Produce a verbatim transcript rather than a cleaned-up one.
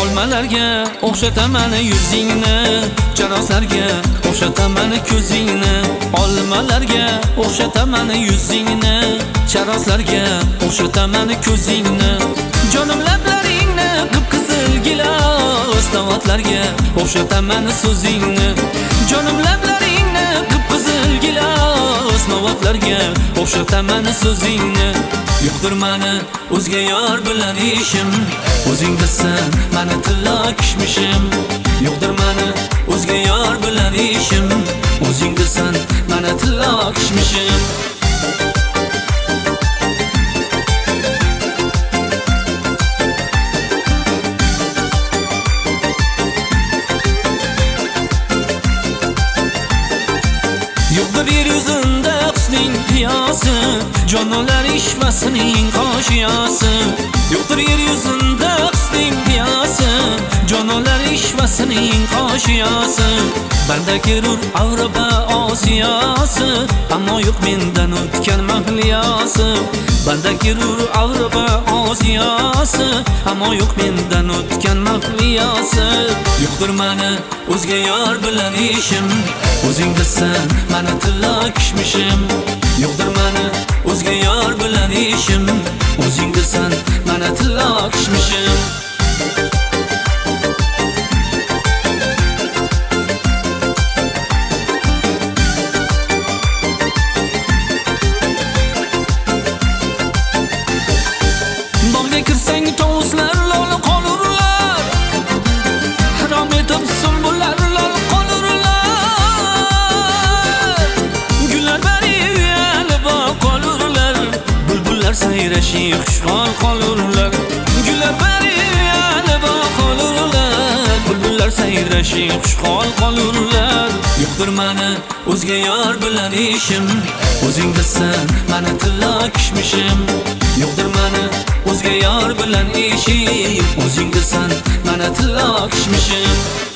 Olmalarga o'xshataman yuzingni, charoslarga o'xshataman ko'zingni. Olmalarga o'xshataman yuzingni, charoslarga o'xshataman ko'zingni. Jonim lablaringni qip-qizil gilos, navatlarga o'xshataman so'zingni. Jonim lablaringni qip-qizil gilos, navatlarga o'xshataman so'zingni. Yo'qdir mani o'zga yor bilan ishim, o'zing bilsan mani tilla kishmishim. Yo'qdir mani o'zga yor bilan ishim, o'zing bilsan mani tilla kishmishim. Yo'qdir yer yuzida husning qiyosi, jonlar ishvasining qoshiyasi. Yo'qdir yer yuzida husning qiyosi, jonlar ishvasining qoshiyasi. Banda kirur Avropa Osiyasi, ammo yo'q mendan o'tgan mahliyasi. Banda kirur Avropa Osiyasi, ammo yo'q mendan o'tgan mahliyasi. Yo'qdir mani o'zga yor bilan ishim, o'zing bilsan mani tilla kishmishim. Yo'qdir mani o'zga yor bilan ishim, o'zing bilsan mani tilla kishmishim. Bog'ga kirsang tovuslar lol qolurlar, harom etib sumbullar lol qolurlar. Gullar bari uyalib qolurlar, bulbullar sayrashib xushhol qolurlar. Gullar bari uyalib qolurlar, bulbullar sayrashib xushhol qolurlar. Yo'qdir mani o'zga yor bilan ishim, o'zing bilsan mani tilla kishmishim. Yo'qdir mani o'zga yor bilan ishim, o'zing bilsan mani tilla kishmishim.